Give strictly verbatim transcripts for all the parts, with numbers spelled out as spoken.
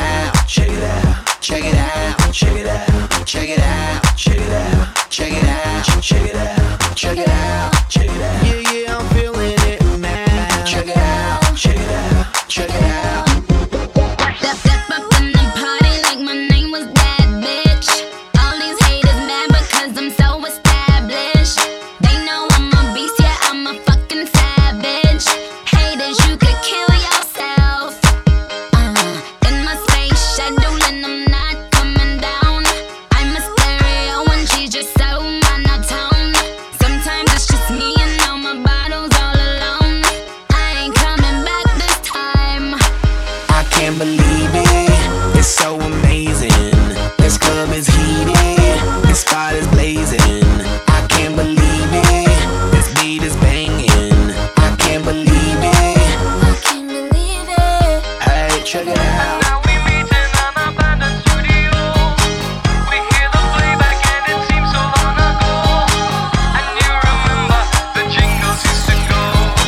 out, check it out, check it out, check it out, check it out, check it out, check it out, check it out, check it out, check it out. Yeah, yeah, I'm feeling it now. Check it out, check it out, check it out. Step up in the party like my name was that bitch. All these haters mad because I'm so established. They know I'm a beast, yeah, I'm a fucking savage. Haters, you could kill yourself. Uh, in my space shuttle and I'm not coming down. I'm a stereo and she's just so monotone. Sometimes it's just me and all my bottles all alone. I ain't coming back this time. I can't believe it, it's so amazing. This club is heated, this spot is blazing. I can't believe it, this beat is banging. I can't believe it, I can't believe it. hey, check it out. Now we meet in an abandoned studio. We hear the playback and it seems so long ago. And you remember the jingles used to go.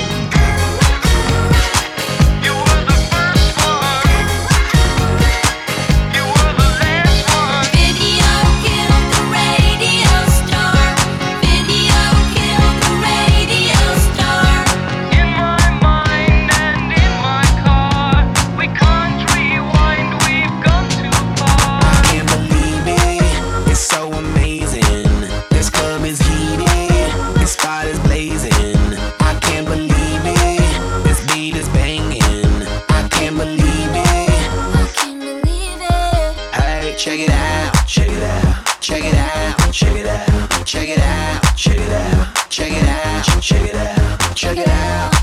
You were the first one. You were the last one. Video killed the radio star. Video killed the radio star. In my mind and in my car, we can't rewind, we've gone too far. I can't believe it, it's so amazing. This club is heated, this spot is blazing. I can't believe it, this beat is banging. I can't believe it, I can't believe it. hey, check it out, check it out, check it out, check it out, check it out, check it out, check it out, check it out, check it out.